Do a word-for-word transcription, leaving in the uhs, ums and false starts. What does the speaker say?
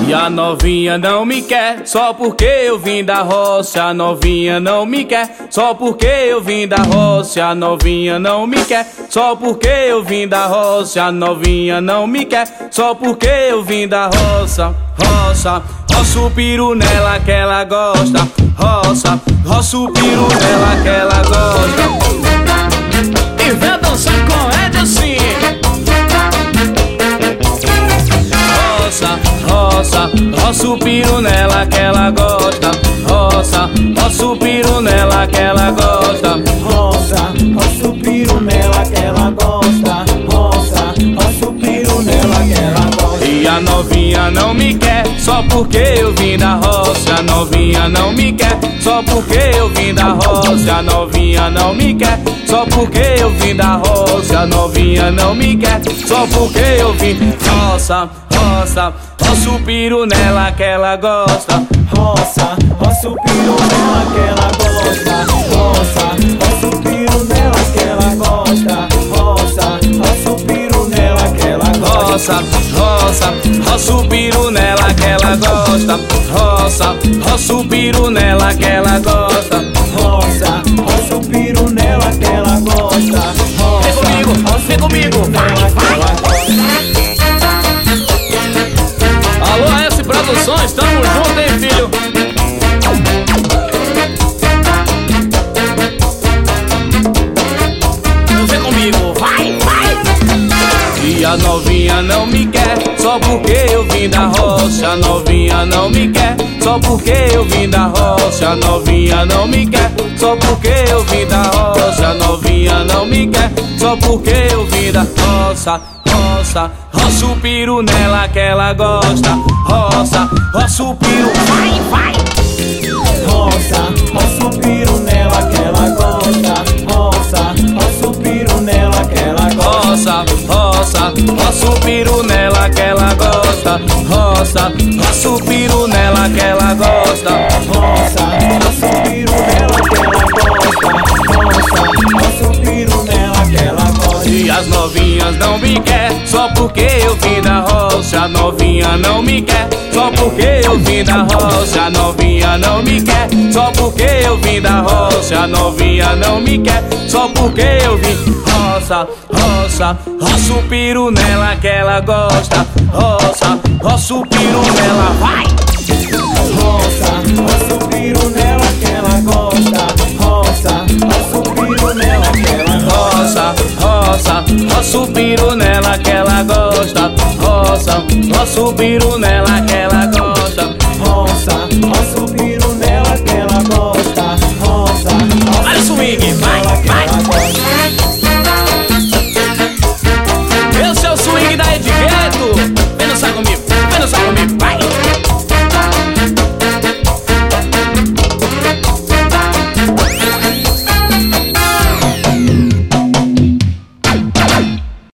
E a novinha não me quer, só porque eu vim da roça. A novinha não me quer, só porque eu vim da roça. A novinha não me quer, só porque eu vim da roça. A novinha não me quer, só porque eu vim da roça. Roça, roça o piru nela que ela gosta. Roça, roça o piru nela que ela gosta. E vem dançar com Edson. Roça, roça, roça o piru nela que ela gosta. Roça, roça o piru nela que ela gosta. Roça, roça o piru nela que ela gosta. Roça, roça o piru nela que ela gosta. E a novinha não me quer, só porque eu vim da roça. A novinha não me quer, só porque eu vim da roça. A novinha não me quer, só porque eu vim da roça. A novinha não me quer, só porque eu vim. Roça, roça, roça o piru nela que ela gosta. Roça, roça o piru nela que ela gosta. Roça, roça o piru nela que ela gosta. Roça, roça o piru nela que ela gosta. Roça, roça, roça o piru nela que ela gosta. Roça, roça o piru nela que ela gosta. Roça, roça o piru nela que ela gosta. Vem comigo, vem comigo. Alô, S Produções, tamo junto, hein, filho? Então vem comigo, vai, vai! E a novinha não me quer, só porque eu vim da roça. A novinha não me quer, só porque eu vim da roça. A novinha não me quer, só porque eu vim da roça. A novinha não me quer, só porque eu vim da roça. Roça, roça o piru nela que ela gosta. Roça, roça o piru, vai, vai! Roça, roça o piru nela que ela gosta. Roça, roça o piru nela que ela gosta. Roça, roça, roça o piru nela que ela gosta. Roça, roça o piru nela que ela gosta. Roça, roça o piru nela que ela gosta. Roça, roça o piru nela que ela gosta. E as novinhas não me quer, só porque eu vim da roça. A novinha não me quer, só porque eu vim da roça. A novinha não me quer, só porque eu vim da roça. A novinha não me quer, só porque eu vim. Roça, roça, roça o piru nela que ela gosta. Roça, roça o piru nela, vai! Roça, roça o piru nela que ela gosta. Roça, roça o piru nela que ela gosta. Roça, roça, roça o piru nela que ela gosta. Roça, roça o piru nela que